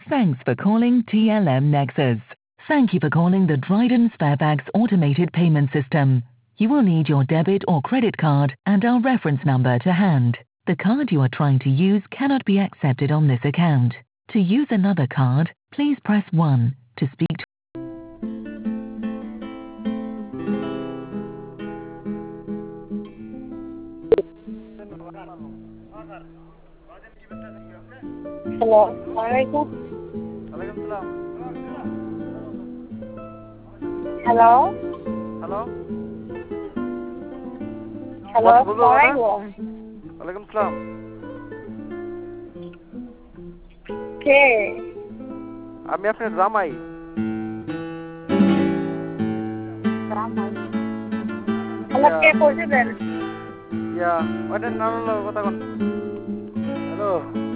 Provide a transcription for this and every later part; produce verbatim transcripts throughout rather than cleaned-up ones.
Thanks for calling T L M Nexus. Thank you for calling the Dryden Sparebags automated payment system. You will need your debit or credit card and our reference number to hand. The card you are trying to use cannot be accepted on this account. To use another card, please press one. To speak to Hello. Alaikum. Alaikum salam. Hello. Hello. Hello. What বলবো না? Alaikum. Alaikum salam. কে? আমি আপনার জামাই। জামাই। Hello, কে কইছেন? ইয়া, ওটা নানার কথা কোন। হ্যালো।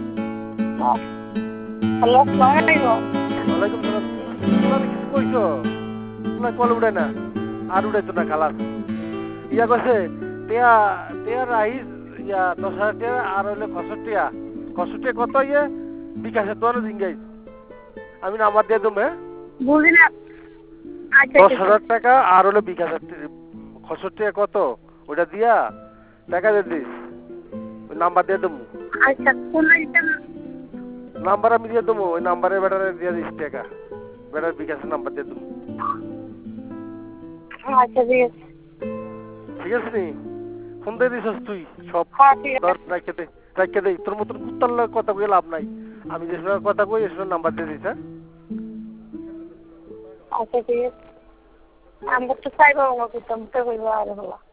হ্যালো, আসসালামু আলাইকুম। ওয়ালাইকুম সালাম। তোমরা কিছু কইছো? তোমরা কল উড়াই না। আর উড়াইতো না খালাস। ইয়া কইছে, টিয়া টিয়া রাইস ইয়া দশ হাজার টাকা আর হইলে খসর টিয়া। খসর টিয়া কত ইয়ে? বিকাশে তোর জিঙ্গাই। আমি নাম্বার দিয়ে দেবো হ্যাঁ? বুঝি না। আচ্ছা দশ হাজার টাকা আর হলে বিকাশের খসর টিয়া কত? ওটা দিয়া টাকা দিয়ে দিস। ওই নাম্বার দিয়ে দেবো। আচ্ছা, কোন নাইছেন? নাম্বার আমি দিয়ে দেবো। ওই নাম্বারে বেটারে দিয়ে দিস টাকা। বেটার বিকাশের নাম্বার দিয়ে দেবো। আচ্ছা, ঠিক আছে। ঠিক আছে নি? ফোন দিয়ে দিছিস তুই সব হ্যাঁ, ঠিক আছে। ধর রাখে দে রাখে দে তোর মতন কুত্তার লোক কথা কই লাভ নাই। আমি যে সময় কথা কই এর সময় নাম্বার দিয়ে দিস হ্যাঁ? আচ্ছা, ঠিক আছে। আমি তো চাইবো না, কিন্তু কইবো আর হলো।